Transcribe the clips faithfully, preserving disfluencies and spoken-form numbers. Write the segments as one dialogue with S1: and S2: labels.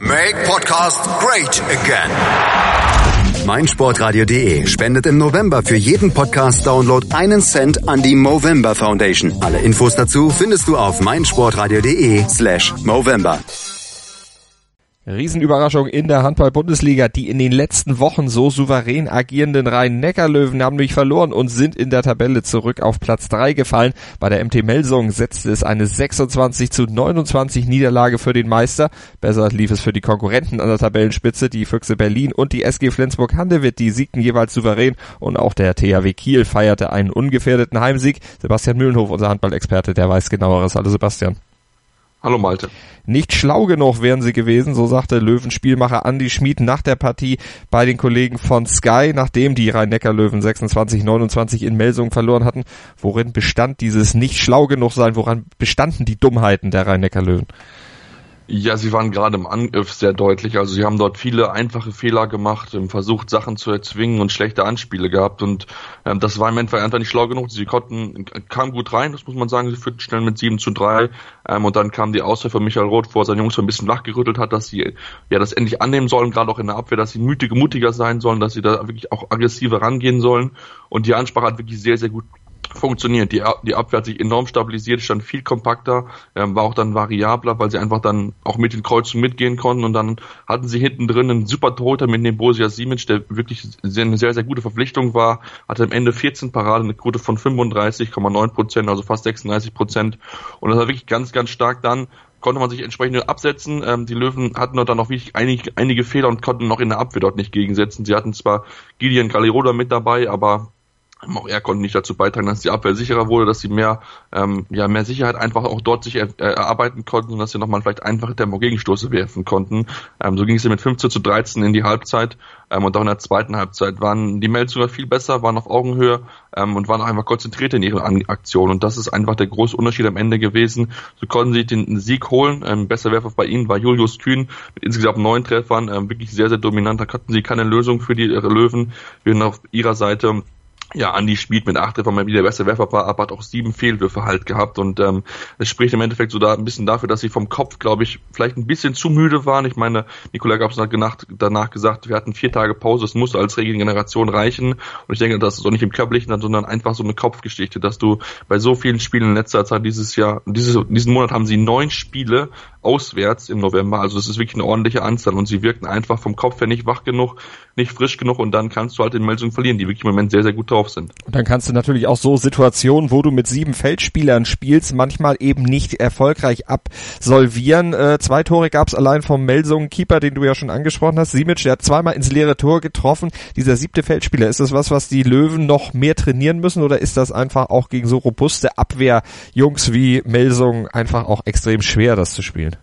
S1: Make Podcast great again. meinsportradio punkt de spendet im November für jeden Podcast-Download einen Cent an die Movember Foundation. Alle Infos dazu findest du auf meinsportradio punkt de slash Movember.
S2: Riesenüberraschung in der Handball-Bundesliga. Die in den letzten Wochen so souverän agierenden Rhein-Neckar-Löwen haben nämlich verloren und sind in der Tabelle zurück auf Platz drei gefallen. Bei der M T Melsungen setzte es eine sechsundzwanzig zu neunundzwanzig Niederlage für den Meister. Besser lief es für die Konkurrenten an der Tabellenspitze. Die Füchse Berlin und die S G Flensburg-Handewitt, die siegten jeweils souverän. Und auch der T H W Kiel feierte einen ungefährdeten Heimsieg. Sebastian Mühlenhof, unser Handballexperte, der weiß genaueres. Hallo Sebastian.
S3: Hallo Malte.
S2: Nicht schlau genug wären sie gewesen, so sagte Löwenspielmacher Andi Schmid nach der Partie bei den Kollegen von Sky, nachdem die Rhein-Neckar-Löwen sechsundzwanzig neunundzwanzig in Melsungen verloren hatten. Worin bestand dieses nicht schlau genug sein? Woran bestanden die Dummheiten der Rhein-Neckar-Löwen?
S3: Ja, sie waren gerade im Angriff sehr deutlich. Also sie haben dort viele einfache Fehler gemacht, versucht Sachen zu erzwingen und schlechte Anspiele gehabt. Und ähm, das war im Endeffekt einfach nicht schlau genug. Sie konnten, kamen gut rein, das muss man sagen. Sie führten schnell mit sieben zu drei. Ähm, und dann kam die Auswahl von Michael Roth, wo er seine Jungs so ein bisschen wachgerüttelt hat, dass sie ja das endlich annehmen sollen, gerade auch in der Abwehr, dass sie mutige, mutiger sein sollen, dass sie da wirklich auch aggressiver rangehen sollen. Und die Ansprache hat wirklich sehr, sehr gut funktioniert. Die, die Abwehr hat sich enorm stabilisiert, stand viel kompakter, ähm, war auch dann variabler, weil sie einfach dann auch mit den Kreuzungen mitgehen konnten und dann hatten sie hinten drin einen super Torhüter mit dem Borussia Simic, der wirklich sehr, eine sehr, sehr gute Verpflichtung war, hatte am Ende vierzehn Paraden, eine Quote von fünfunddreißig Komma neun Prozent, also fast sechsunddreißig Prozent und das war wirklich ganz, ganz stark dann. Konnte man sich entsprechend absetzen. Ähm, die Löwen hatten dort dann noch wirklich einige, einige Fehler und konnten noch in der Abwehr dort nicht gegensetzen. Sie hatten zwar Gideon Galiroda mit dabei, aber auch er konnte nicht dazu beitragen, dass die Abwehr sicherer wurde, dass sie mehr, ähm, ja, mehr Sicherheit einfach auch dort sich er, äh, erarbeiten konnten und dass sie nochmal vielleicht einfache Tempo-Gegenstoße werfen konnten. Ähm, so ging es mit fünfzehn zu dreizehn in die Halbzeit, ähm, und auch in der zweiten Halbzeit waren die Melsunger viel besser, waren auf Augenhöhe, ähm, und waren auch einfach konzentriert in ihren An- Aktionen und das ist einfach der große Unterschied am Ende gewesen. So konnten sie den Sieg holen. Ähm, besser Werfer bei ihnen war Julius Kühn mit insgesamt neun Treffern, ähm, wirklich sehr, sehr dominant. Da hatten sie keine Lösung für die äh, Löwen. Wir auf ihrer Seite ja, Andi Schmid mit acht Treffern mal wieder der beste Werfer war, aber hat auch sieben Fehlwürfe halt gehabt und ähm, es spricht im Endeffekt so da ein bisschen dafür, dass sie vom Kopf, glaube ich, vielleicht ein bisschen zu müde waren. Ich meine, Nikolai Gabson hat genacht, danach gesagt, wir hatten vier Tage Pause, es muss als Regeneration reichen und ich denke, das ist auch nicht im Körperlichen, sondern einfach so eine Kopfgeschichte, dass du bei so vielen Spielen in letzter Zeit dieses Jahr, dieses, diesen Monat haben sie neun Spiele auswärts im November, also es ist wirklich eine ordentliche Anzahl und sie wirkten einfach vom Kopf her nicht wach genug, nicht frisch genug und dann kannst du halt in Melsungen verlieren, die wirklich im Moment sehr, sehr gut drauf sind.
S2: Und dann kannst du natürlich auch so Situationen, wo du mit sieben Feldspielern spielst, manchmal eben nicht erfolgreich absolvieren. Äh, zwei Tore gab es allein vom Melsungen-Keeper, den du ja schon angesprochen hast, Simic, der hat zweimal ins leere Tor getroffen. Dieser siebte Feldspieler, ist das was, was die Löwen noch mehr trainieren müssen oder ist das einfach auch gegen so robuste Abwehrjungs wie Melsungen einfach auch extrem schwer, das zu spielen?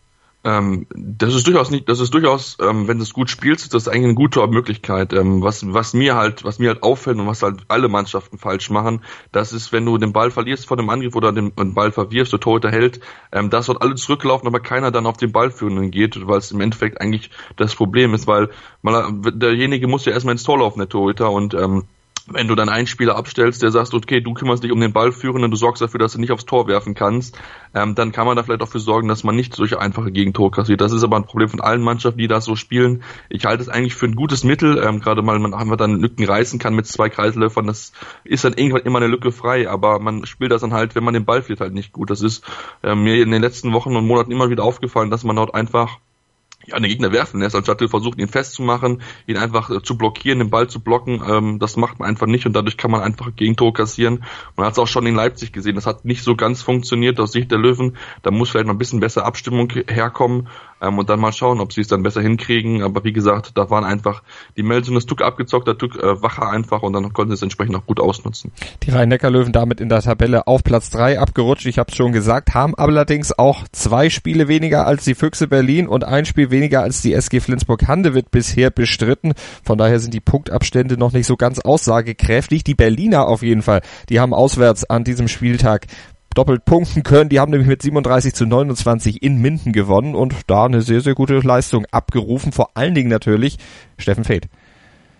S3: Ähm, das ist durchaus nicht, das ist durchaus, ähm, wenn du es gut spielst, ist das eigentlich eine gute Möglichkeit. Ähm, was, was mir halt, was mir halt auffällt und was halt alle Mannschaften falsch machen, das ist, wenn du den Ball verlierst vor dem Angriff oder den, den Ball verwirfst, der Torhüter hält, ähm, dass dort alle zurücklaufen, aber keiner dann auf den Ballführenden geht, weil es im Endeffekt eigentlich das Problem ist, weil man, derjenige muss ja erstmal ins Tor laufen, der Torhüter, und ähm, wenn du dann einen Spieler abstellst, der sagt, okay, du kümmerst dich um den Ballführenden, du sorgst dafür, dass du nicht aufs Tor werfen kannst, ähm, dann kann man da vielleicht auch für sorgen, dass man nicht solche einfache Gegentore kassiert. Das ist aber ein Problem von allen Mannschaften, die das so spielen. Ich halte es eigentlich für ein gutes Mittel, ähm, gerade mal, man einfach dann Lücken reißen kann mit zwei Kreisläufern, das ist dann irgendwann immer eine Lücke frei, aber man spielt das dann halt, wenn man den Ball verliert, halt nicht gut. Das ist ähm, mir in den letzten Wochen und Monaten immer wieder aufgefallen, dass man dort einfach ja, den Gegner werfen lässt, anstatt zu versuchen, ihn festzumachen, ihn einfach äh, zu blockieren, den Ball zu blocken, ähm, das macht man einfach nicht und dadurch kann man einfach Gegentore kassieren. Man hat es auch schon in Leipzig gesehen, das hat nicht so ganz funktioniert aus Sicht der Löwen, da muss vielleicht noch ein bisschen besser Abstimmung herkommen ähm, und dann mal schauen, ob sie es dann besser hinkriegen, aber wie gesagt, da waren einfach die Melsungen, das Tuck abgezockt, der Tuck äh, wacher einfach und dann konnten sie es entsprechend auch gut ausnutzen.
S2: Die Rhein-Neckar-Löwen damit in der Tabelle auf Platz drei abgerutscht, ich habe es schon gesagt, haben allerdings auch zwei Spiele weniger als die Füchse Berlin und ein Spiel weniger als die S G Flensburg-Handewitt bisher bestritten. Von daher sind die Punktabstände noch nicht so ganz aussagekräftig. Die Berliner auf jeden Fall, die haben auswärts an diesem Spieltag doppelt punkten können. Die haben nämlich mit siebenunddreißig zu neunundzwanzig in Minden gewonnen und da eine sehr, sehr gute Leistung abgerufen. Vor allen Dingen natürlich Steffen Feeth.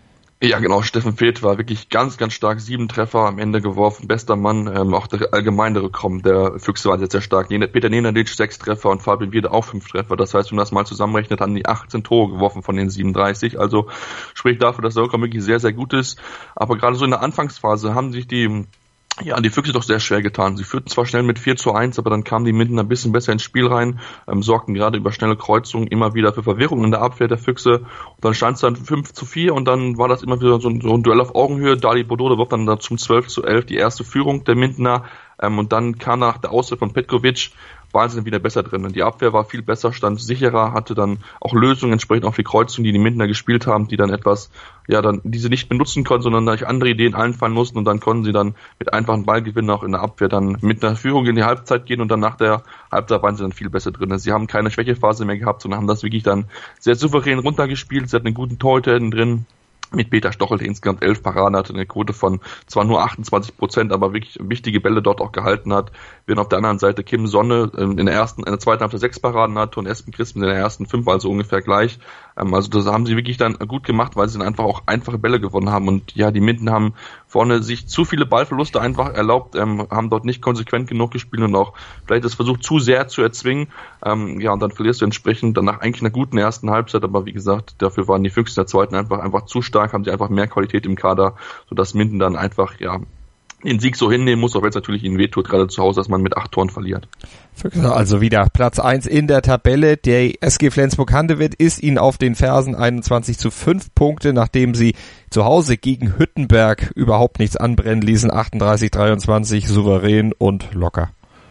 S3: Ja, genau, Steffen Feeth war wirklich ganz, ganz stark. Sieben Treffer am Ende geworfen, bester Mann. Ähm, auch der allgemeine Rückkommen der Füchse war sehr, sehr stark. Peter Nenadic sechs Treffer und Fabian Wiede auch fünf Treffer. Das heißt, wenn man das mal zusammenrechnet, haben die achtzehn Tore geworfen von den siebenunddreißig. Also spricht dafür, dass der Rückkommen wirklich sehr, sehr gut ist. Aber gerade so in der Anfangsphase haben sich die Ja, die Füchse doch sehr schwer getan. Sie führten zwar schnell mit vier zu eins, aber dann kamen die Minden ein bisschen besser ins Spiel rein, ähm, sorgten gerade über schnelle Kreuzungen immer wieder für Verwirrung in der Abwehr der Füchse. Und dann stand es dann fünf zu vier und dann war das immer wieder so ein, so ein Duell auf Augenhöhe. Dali Bodode wirft dann zum zwölf zu elf die erste Führung der Mindener. Ähm, und dann kam nach der Auszeit von Petkovic, waren sie dann wieder besser drin. Und die Abwehr war viel besser, stand sicherer, hatte dann auch Lösungen entsprechend auf die Kreuzung, die die Mindener gespielt haben, die dann etwas, ja, dann diese nicht benutzen konnten, sondern durch andere Ideen einfallen mussten und dann konnten sie dann mit einfachen Ballgewinnen auch in der Abwehr dann mit einer Führung in die Halbzeit gehen und dann nach der Halbzeit waren sie dann viel besser drin. Also sie haben keine Schwächephase mehr gehabt, sondern haben das wirklich dann sehr souverän runtergespielt. Sie hatten einen guten Torhüter drin. Mit Peter Stochel, der insgesamt elf Paraden hatte, eine Quote von zwar nur achtundzwanzig Prozent, aber wirklich wichtige Bälle dort auch gehalten hat. Während auf der anderen Seite Kim Sonne in der ersten, in der zweiten Halbzeit sechs Paraden hatte und Espen Christen in der ersten fünf, also ungefähr gleich. Also das haben sie wirklich dann gut gemacht, weil sie dann einfach auch einfache Bälle gewonnen haben. Und ja, die Minden haben vorne sich zu viele Ballverluste einfach erlaubt, ähm, haben dort nicht konsequent genug gespielt und auch vielleicht das versucht zu sehr zu erzwingen. Ähm, ja, und dann verlierst du entsprechend dann nach eigentlich einer guten ersten Halbzeit, aber wie gesagt, dafür waren die Füchse in der zweiten einfach einfach zu stark, haben sie einfach mehr Qualität im Kader, sodass Minden dann einfach, ja, den Sieg so hinnehmen muss, auch wenn es natürlich ihnen wehtut, gerade zu Hause, dass man mit acht Toren verliert.
S2: Füchse also wieder Platz eins in der Tabelle. Der S G Flensburg-Handewitt ist ihnen auf den Fersen, einundzwanzig zu fünf Punkte, nachdem sie zu Hause gegen Hüttenberg überhaupt nichts anbrennen ließen, achtunddreißig dreiundzwanzig, souverän und locker.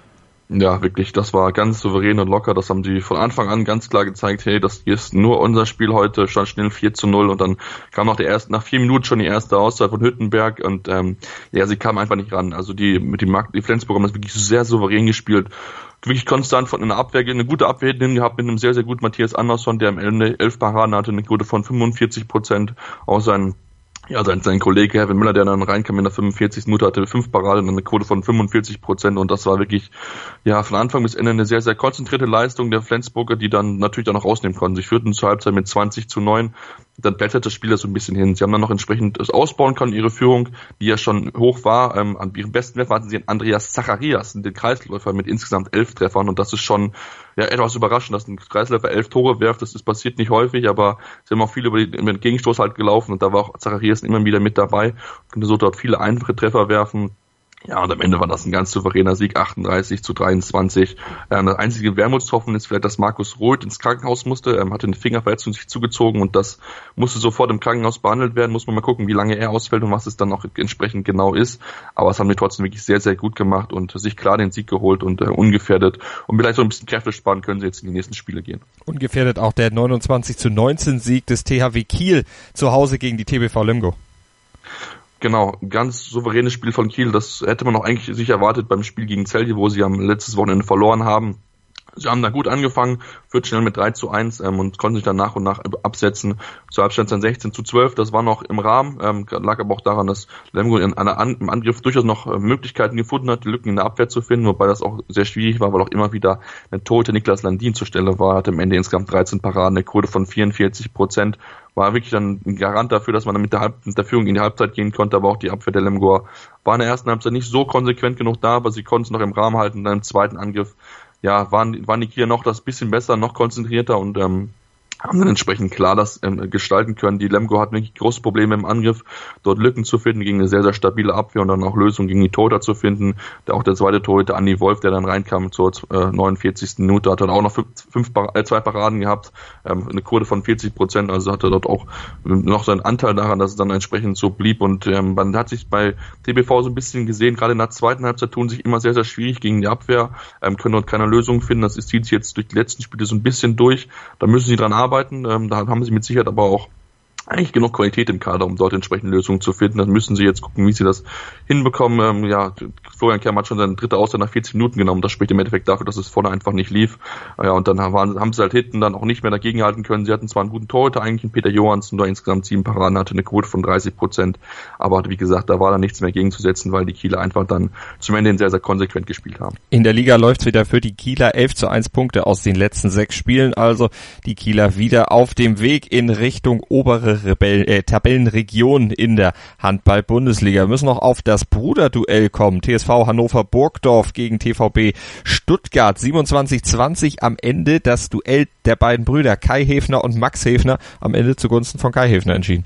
S3: Ja, wirklich, das war ganz souverän und locker, das haben sie von Anfang an ganz klar gezeigt, hey, das ist nur unser Spiel heute, stand schnell vier zu null und dann kam noch der erste, nach vier Minuten schon die erste Auszeit von Hüttenberg und ähm, ja, sie kam einfach nicht ran, also die mit dem die Flensburg haben das wirklich sehr souverän gespielt, wirklich konstant von einer Abwehr, eine gute Abwehr hinten gehabt mit einem sehr, sehr guten Matthias Andersson, der am Ende elf Paraden hatte, eine Quote von fünfundvierzig Prozent, auch sein Ja, sein, sein Kollege Kevin Müller, der dann reinkam in der fünfundvierzigsten Minute, hatte fünf Paraden und eine Quote von fünfundvierzig Prozent und das war wirklich, ja, von Anfang bis Ende eine sehr, sehr konzentrierte Leistung der Flensburger, die dann natürlich auch noch rausnehmen konnten. Sie führten zur Halbzeit mit zwanzig zu neun, dann blättert das Spiel das so ein bisschen hin. Sie haben dann noch entsprechend das ausbauen können, ihre Führung, die ja schon hoch war. Ähm, an ihrem besten Werfer hatten sie Andreas Zacharias, den Kreisläufer mit insgesamt elf Treffern und das ist schon, ja, etwas überraschend, dass ein Kreisläufer elf Tore werft. Das ist passiert nicht häufig, aber sie haben auch viel über den, über den Gegenstoß halt gelaufen und da war auch Zacharias immer wieder mit dabei, konnte so dort viele einfache Treffer werfen. Ja, und am Ende war das ein ganz souveräner Sieg, achtunddreißig zu dreiundzwanzig. Ähm, das einzige Wermutstropfen ist vielleicht, dass Markus Roth ins Krankenhaus musste, ähm, hatte eine Fingerverletzung sich zugezogen und das musste sofort im Krankenhaus behandelt werden. Muss man mal gucken, wie lange er ausfällt und was es dann auch entsprechend genau ist. Aber es haben die trotzdem wirklich sehr, sehr gut gemacht und sich klar den Sieg geholt und äh, ungefährdet. Und vielleicht so ein bisschen Kräfte sparen können sie jetzt in die nächsten Spiele gehen.
S2: Ungefährdet auch der neunundzwanzig zu neunzehn Sieg des T H W Kiel zu Hause gegen die T B V Lemgo.
S3: Genau, ganz souveränes Spiel von Kiel, das hätte man auch eigentlich sich erwartet beim Spiel gegen Celje, wo sie am letztes Wochenende verloren haben. Sie haben da gut angefangen, führt schnell mit drei zu eins ähm, und konnten sich dann nach und nach absetzen. Zur Halbzeit dann sechzehn zu zwölf, das war noch im Rahmen, ähm, lag aber auch daran, dass Lemgo in einer An- im Angriff durchaus noch äh, Möglichkeiten gefunden hat, die Lücken in der Abwehr zu finden, wobei das auch sehr schwierig war, weil auch immer wieder ein Torhüter Niklas Landin zur Stelle war, hatte am Ende insgesamt dreizehn Paraden, eine Quote von vierundvierzig Prozent, war wirklich dann ein Garant dafür, dass man dann mit der, Halb- mit der Führung in die Halbzeit gehen konnte, aber auch die Abwehr der Lemgoer war in der ersten Halbzeit nicht so konsequent genug da, aber sie konnten es noch im Rahmen halten, dann im zweiten Angriff ja, waren, waren die Kieler noch das bisschen besser, noch konzentrierter und ähm, haben dann entsprechend klar das ähm, gestalten können. Die Lemgo hatten wirklich große Probleme im Angriff, dort Lücken zu finden gegen eine sehr, sehr stabile Abwehr und dann auch Lösungen gegen die Torhüter zu finden. Da auch der zweite Torhüter, Andi Wolf, der dann reinkam zur äh, neunundvierzigsten Minute, hat dann auch noch fünf, fünf äh, zwei Paraden gehabt, ähm, eine Quote von vierzig Prozent, also hatte dort auch ähm, noch seinen Anteil daran, dass es dann entsprechend so blieb und ähm, man hat sich bei T B V so ein bisschen gesehen, gerade in der zweiten Halbzeit tun sich immer sehr, sehr schwierig gegen die Abwehr, ähm, können dort keine Lösung finden, das zieht sich jetzt durch die letzten Spiele so ein bisschen durch, da müssen sie dran arbeiten. Ähm, da haben sie mit Sicherheit aber auch eigentlich genug Qualität im Kader, um dort entsprechende Lösungen zu finden. Dann müssen sie jetzt gucken, wie sie das hinbekommen. Ähm, ja, Florian Kerm hat schon seine dritte Auszeit nach vierzig Minuten genommen. Das spricht im Endeffekt dafür, dass es vorne einfach nicht lief. Ja, und dann waren, haben sie halt hinten dann auch nicht mehr dagegenhalten können. Sie hatten zwar einen guten Torhüter, eigentlich einen Peter Johansson, der insgesamt sieben Paraden hatte, eine Quote von dreißig Prozent. Aber wie gesagt, da war dann nichts mehr gegenzusetzen, weil die Kieler einfach dann zum Ende sehr, sehr konsequent gespielt haben.
S2: In der Liga läuft's wieder für die Kieler, elf zu eins Punkte aus den letzten sechs Spielen. Also die Kieler wieder auf dem Weg in Richtung obere andere Rebell, äh, Tabellenregionen in der Handball-Bundesliga. Wir müssen noch auf das Bruderduell kommen. T S V Hannover-Burgdorf gegen T V B Stuttgart. siebenundzwanzig zwanzig am Ende das Duell der beiden Brüder Kai Häfner und Max Häfner, am Ende zugunsten von Kai Häfner entschieden.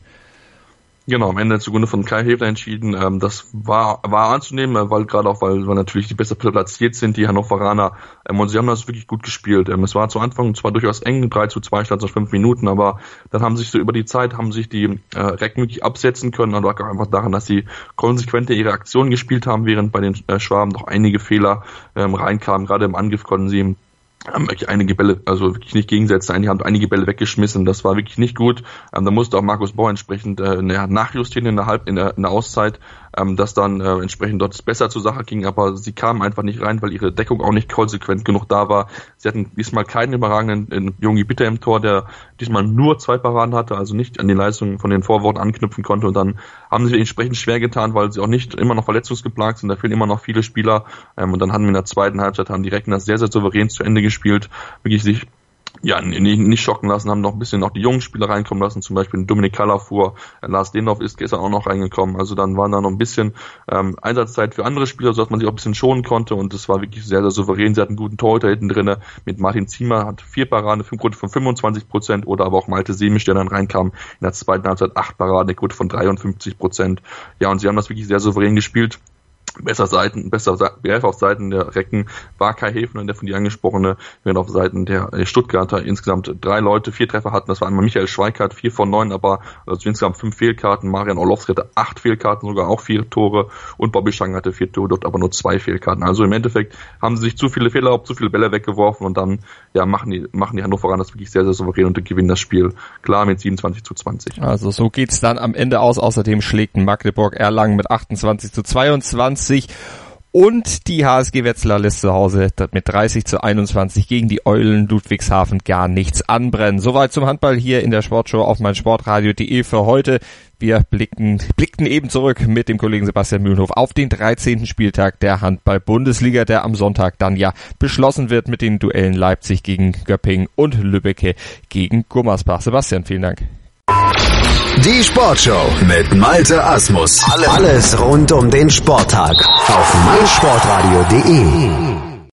S3: Genau, am Ende zugunsten von Kai Häfner entschieden. Ähm, das war war anzunehmen, weil gerade auch, weil, weil natürlich die besser platziert sind, die Hannoveraner. Ähm, und sie haben das wirklich gut gespielt. Ähm, es war zu Anfang zwar durchaus eng, drei zu zwei stand es nach fünf Minuten, aber dann haben sich so über die Zeit, haben sich die äh, Recken wirklich absetzen können. Und lag auch einfach daran, dass sie konsequenter ihre Aktionen gespielt haben, während bei den äh, Schwaben doch einige Fehler ähm, reinkamen. Gerade im Angriff konnten sie haben wirklich einige Bälle, also wirklich nicht gegensetzen, die haben einige Bälle weggeschmissen, das war wirklich nicht gut. Ähm, da musste auch Markus Bauer entsprechend äh, nachjustieren in der Halb, in der, in der Auszeit, ähm, dass dann äh, entsprechend dort besser zur Sache ging, aber sie kamen einfach nicht rein, weil ihre Deckung auch nicht konsequent genug da war. Sie hatten diesmal keinen überragenden äh, Jungi Bitter im Tor, der diesmal nur zwei Paraden hatte, also nicht an die Leistungen von den Vorworten anknüpfen konnte, und dann haben sie entsprechend schwer getan, weil sie auch nicht immer noch verletzungsgeplagt sind, da fehlen immer noch viele Spieler, ähm, und dann hatten wir in der zweiten Halbzeit, haben die Recken das sehr, sehr souverän zu Ende gespielt, wirklich sich ja nicht, nicht schocken lassen, haben noch ein bisschen noch die jungen Spieler reinkommen lassen, zum Beispiel Dominik Kalafuhr, äh, Lars Dendorf ist gestern auch noch reingekommen, also dann waren da noch ein bisschen ähm, Einsatzzeit für andere Spieler, sodass man sich auch ein bisschen schonen konnte, und das war wirklich sehr, sehr souverän. Sie hatten einen guten Torhüter hinten drinne mit Martin Ziemer, hat vier Paraden, eine Quote von fünfundzwanzig Prozent, oder aber auch Malte Semisch, der dann reinkam, in der zweiten Halbzeit acht Paraden, eine Quote von dreiundfünfzig Prozent. Ja, und sie haben das wirklich sehr souverän gespielt. Besser Seiten, besser auf Seiten der Recken war Kai Häfner, der von dir angesprochene, während auf Seiten der Stuttgarter insgesamt drei Leute vier Treffer hatten. Das war einmal Michael Schweikart, vier von neun, aber also insgesamt fünf Fehlkarten. Marian Orlowski hatte acht Fehlkarten, sogar auch vier Tore, und Bobby Schang hatte vier Tore, dort aber nur zwei Fehlkarten. Also im Endeffekt haben sie sich zu viele Fehler, zu viele Bälle weggeworfen, und dann ja machen die machen die Hannoveraner das wirklich sehr, sehr souverän und gewinnen das Spiel klar mit siebenundzwanzig zu zwanzig.
S2: Also so geht's dann am Ende aus. Außerdem schlägt Magdeburg Erlangen mit achtundzwanzig zu zweiundzwanzig. Und die H S G Wetzlar lässt zu Hause mit dreißig zu einundzwanzig gegen die Eulen Ludwigshafen gar nichts anbrennen. Soweit zum Handball hier in der Sportshow auf meinsportradio punkt de für heute. Wir blicken, blickten eben zurück mit dem Kollegen Sebastian Mühlenhof auf den dreizehnten Spieltag der Handball-Bundesliga, der am Sonntag dann ja beschlossen wird mit den Duellen Leipzig gegen Göppingen und Lübbecke gegen Gummersbach. Sebastian, vielen Dank.
S1: Die Sportshow mit Malte Asmus. Alles rund um den Sporttag auf meinsportradio punkt de.